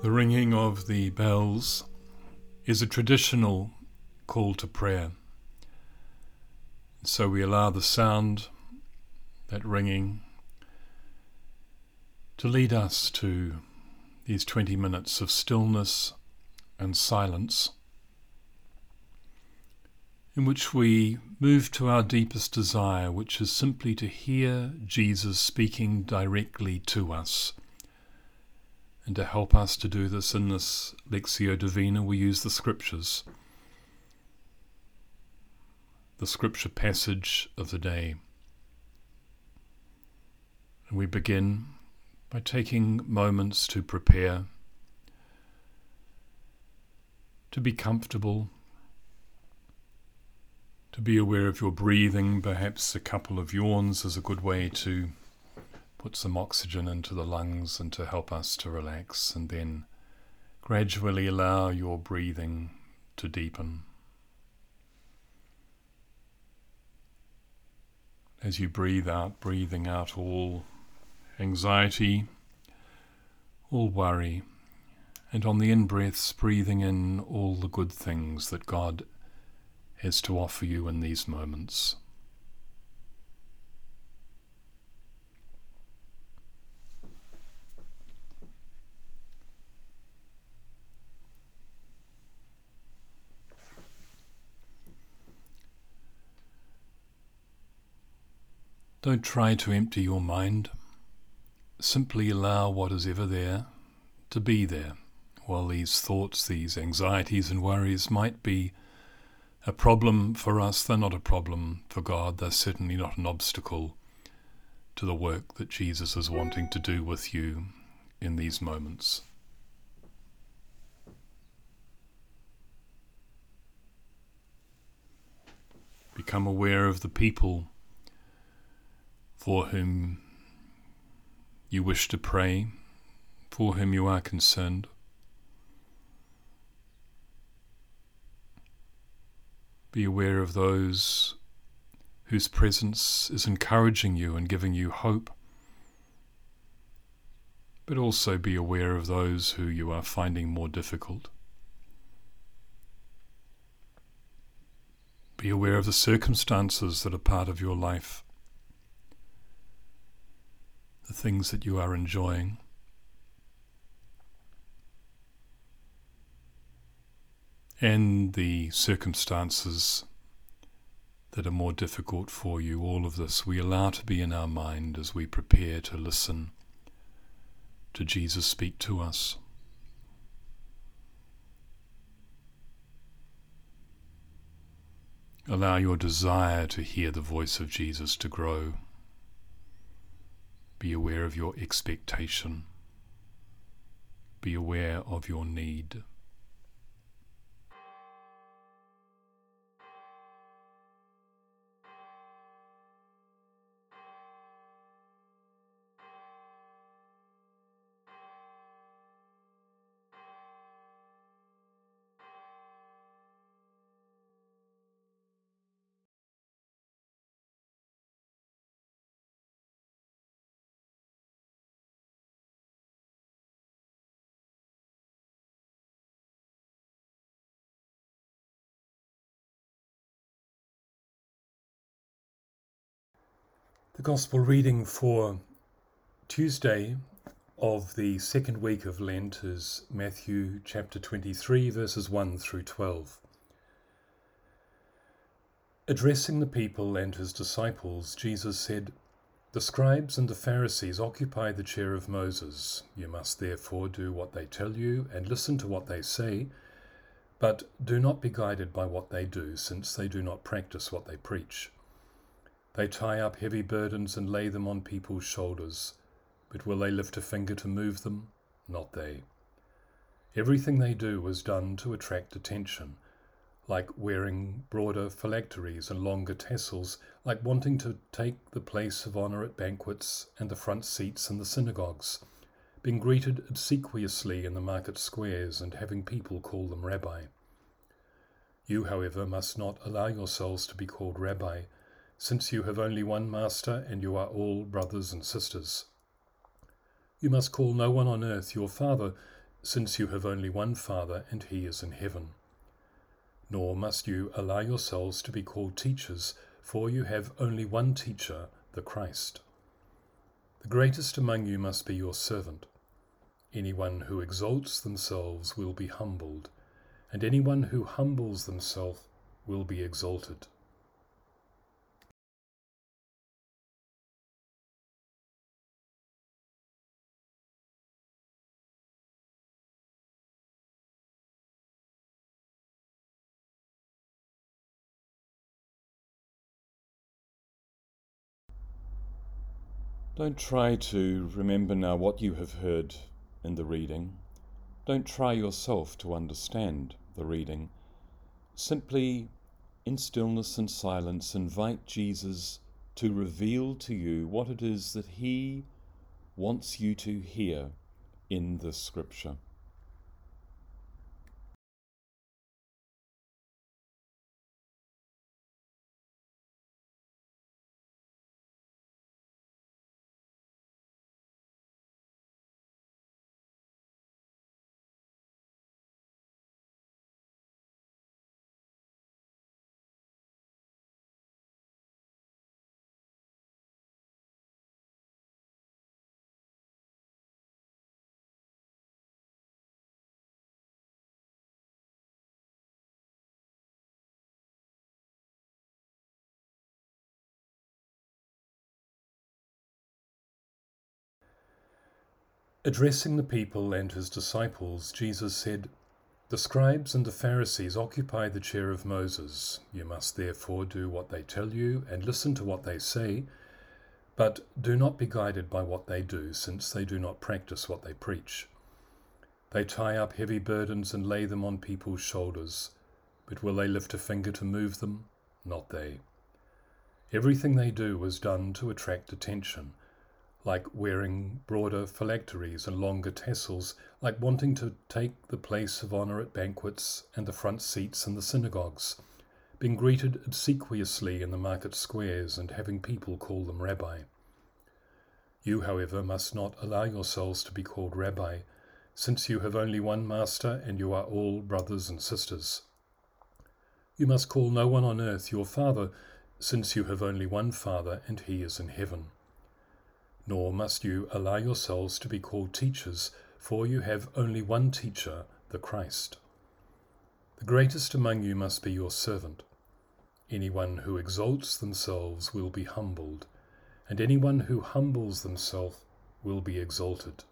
The ringing of the bells is a traditional call to prayer. So we allow the sound, that ringing, to lead us to these 20 minutes of stillness and silence, in which we move to our deepest desire, which is simply to hear Jesus speaking directly to us. And to help us to do this in this Lectio Divina, we use the Scriptures, the Scripture passage of the day. And we begin by taking moments to prepare, to be comfortable, to be aware of your breathing. Perhaps a couple of yawns is a good way to put some oxygen into the lungs and to help us to relax, and then gradually allow your breathing to deepen. As you breathe out, breathing out all anxiety, all worry, and on the in-breaths, breathing in all the good things that God has to offer you in these moments. Don't try to empty your mind. Simply allow what is ever there to be there. While these thoughts, these anxieties and worries might be a problem for us, they're not a problem for God. They're certainly not an obstacle to the work that Jesus is wanting to do with you in these moments. Become aware of the people for whom you wish to pray, for whom you are concerned. Be aware of those whose presence is encouraging you and giving you hope, but also be aware of those who you are finding more difficult. Be aware of the circumstances that are part of your life, the things that you are enjoying. And the circumstances that are more difficult for you. All of this we allow to be in our mind as we prepare to listen to Jesus speak to us. Allow your desire to hear the voice of Jesus to grow. Be aware of your expectation. Be aware of your need. The Gospel reading for Tuesday of the second week of Lent is Matthew chapter 23, verses 1 through 12. Addressing the people and his disciples, Jesus said, "The scribes and the Pharisees occupy the chair of Moses. You must therefore do what they tell you and listen to what they say, but do not be guided by what they do, since they do not practice what they preach. They tie up heavy burdens and lay them on people's shoulders, but will they lift a finger to move them? Not they. Everything they do is done to attract attention, like wearing broader phylacteries and longer tassels, like wanting to take the place of honor at banquets and the front seats in the synagogues, being greeted obsequiously in the market squares and having people call them rabbi. You, however, must not allow yourselves to be called rabbi, since you have only one master and you are all brothers and sisters. You must call no one on earth your father, since you have only one Father, and he is in heaven. Nor must you allow yourselves to be called teachers, for you have only one teacher, the Christ. The greatest among you must be your servant. Anyone who exalts themselves will be humbled, and anyone who humbles themselves will be exalted. Don't try to remember now what you have heard in the reading. Don't try yourself to understand the reading. Simply, in stillness and silence, invite Jesus to reveal to you what it is that he wants you to hear in this scripture. Addressing the people and his disciples, Jesus said, "The scribes and the Pharisees occupy the chair of Moses. You must therefore do what they tell you and listen to what they say, but do not be guided by what they do, since they do not practice what they preach. They tie up heavy burdens and lay them on people's shoulders, but will they lift a finger to move them? Not they. Everything they do is done to attract attention, like wearing broader phylacteries and longer tassels, like wanting to take the place of honor at banquets and the front seats in the synagogues, being greeted obsequiously in the market squares and having people call them rabbi. You, however, must not allow yourselves to be called rabbi, since you have only one master and you are all brothers and sisters. You must call no one on earth your father, since you have only one Father, and he is in heaven. Nor must you allow yourselves to be called teachers, for you have only one teacher, the Christ. The greatest among you must be your servant. Anyone who exalts themselves will be humbled, and anyone who humbles themselves will be exalted.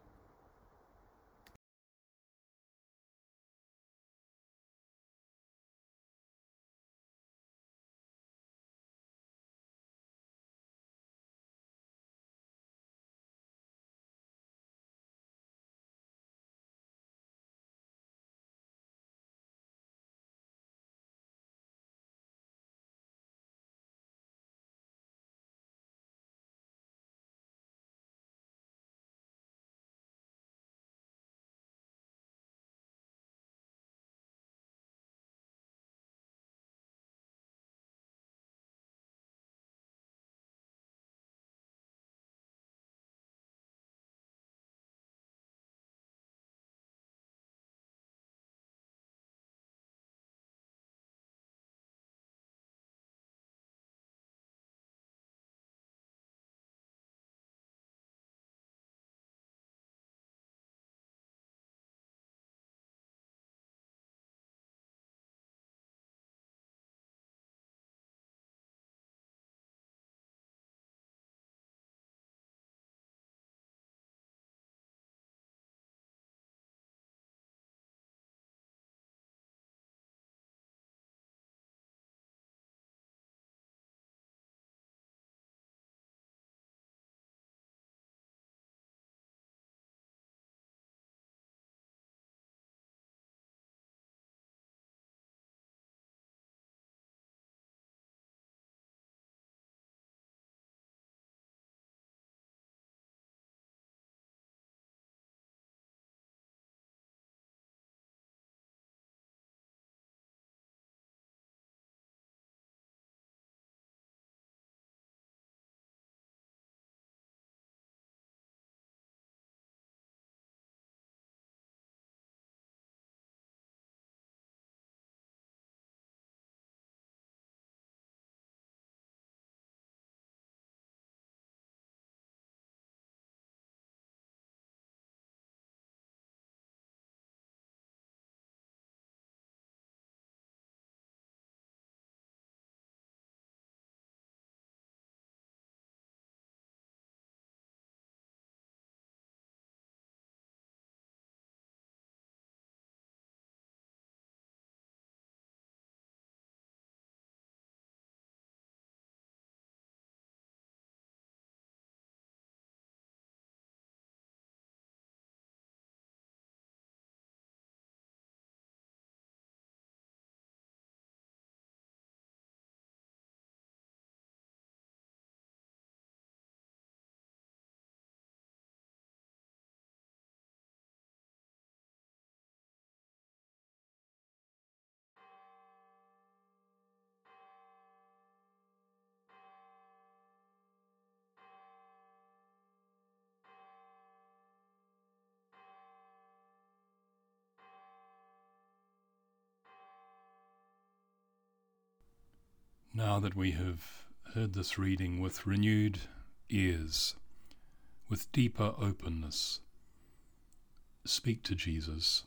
Now that we have heard this reading with renewed ears, with deeper openness, speak to Jesus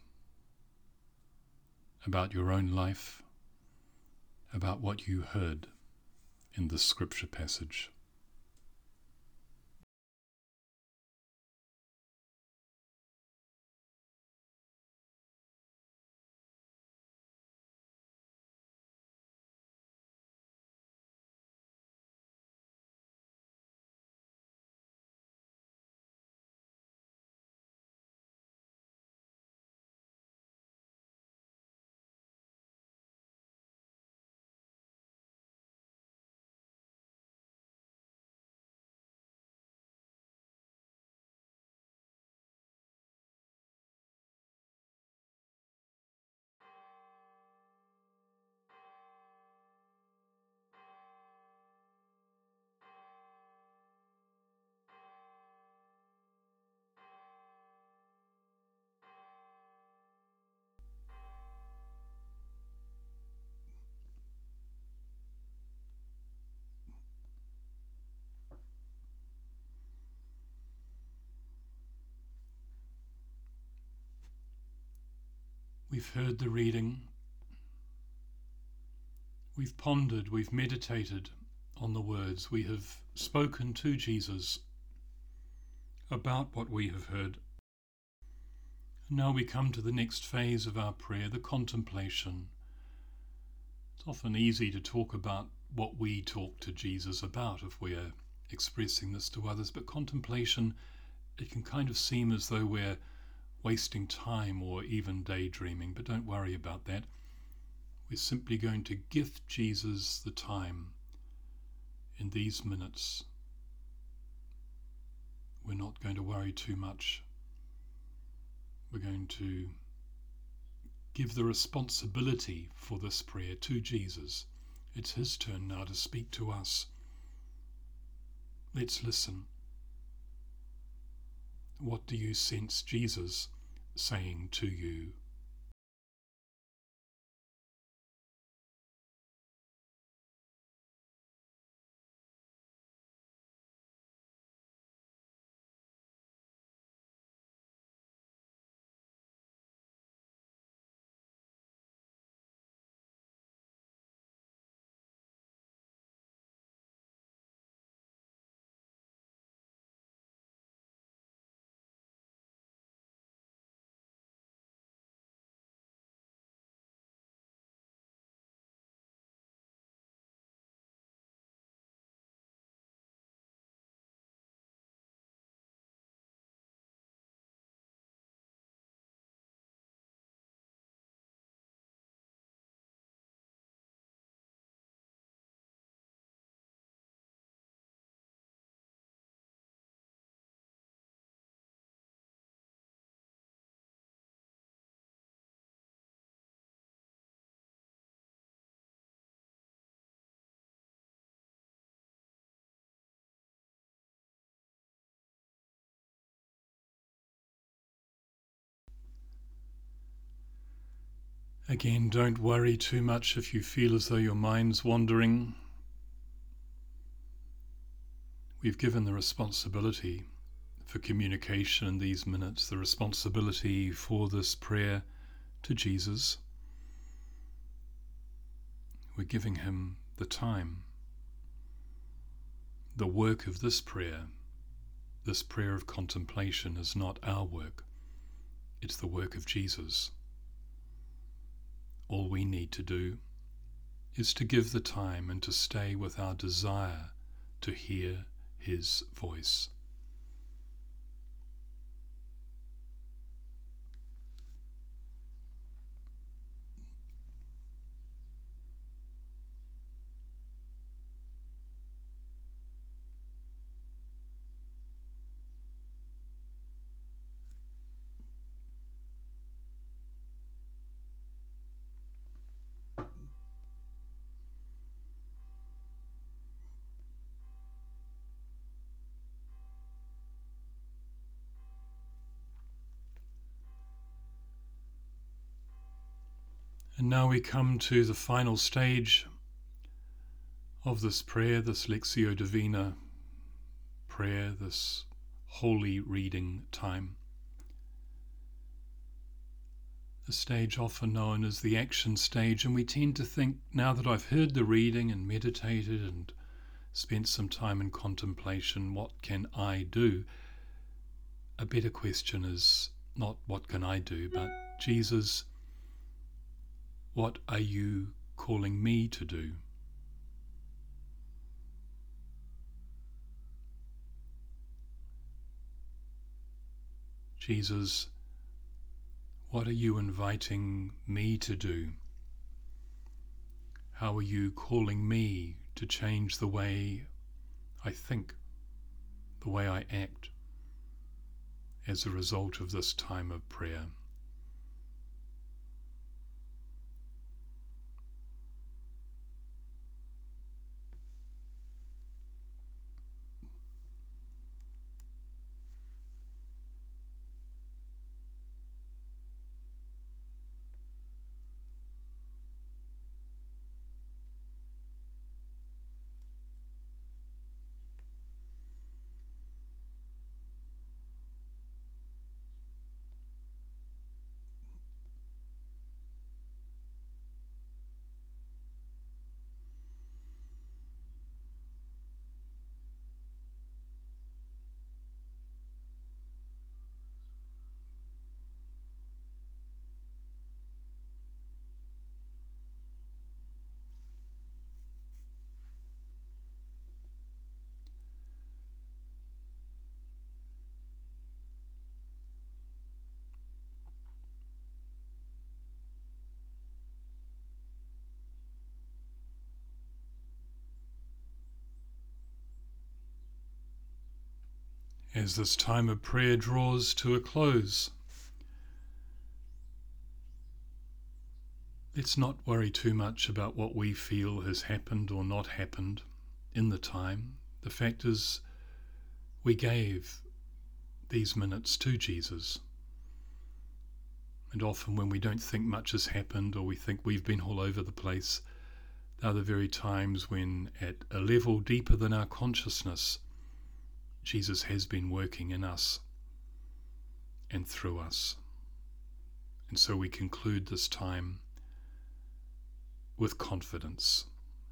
about your own life, about what you heard in this scripture passage. We've heard the reading, we've pondered, we've meditated on the words, we have spoken to Jesus about what we have heard. And now we come to the next phase of our prayer, the contemplation. It's often easy to talk about what we talk to Jesus about if we're expressing this to others, but contemplation, it can kind of seem as though we're wasting time or even daydreaming, but don't worry about that. We're simply going to gift Jesus the time in these minutes. We're not going to worry too much. We're going to give the responsibility for this prayer to Jesus. It's his turn now to speak to us. Let's listen. What do you sense Jesus saying to you? Again, don't worry too much if you feel as though your mind's wandering. We've given the responsibility for communication in these minutes, the responsibility for this prayer to Jesus. We're giving him the time. The work of this prayer of contemplation, is not our work. It's the work of Jesus. All we need to do is to give the time and to stay with our desire to hear his voice. And now we come to the final stage of this prayer, this Lectio Divina prayer, this holy reading time. The stage often known as the action stage, and we tend to think, now that I've heard the reading and meditated and spent some time in contemplation, what can I do? A better question is not what can I do, but Jesus, what are you calling me to do? Jesus, what are you inviting me to do? How are you calling me to change the way I think, the way I act, as a result of this time of prayer? As this time of prayer draws to a close, let's not worry too much about what we feel has happened or not happened in the time. The fact is, we gave these minutes to Jesus. And often when we don't think much has happened, or we think we've been all over the place, they're the very times when, at a level deeper than our consciousness, Jesus has been working in us and through us. And so we conclude this time with confidence.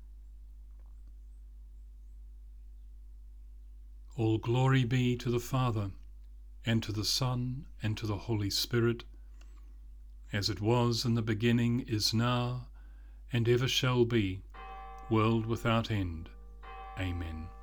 All glory be to the Father, and to the Son, and to the Holy Spirit, as it was in the beginning, is now, and ever shall be, world without end. Amen.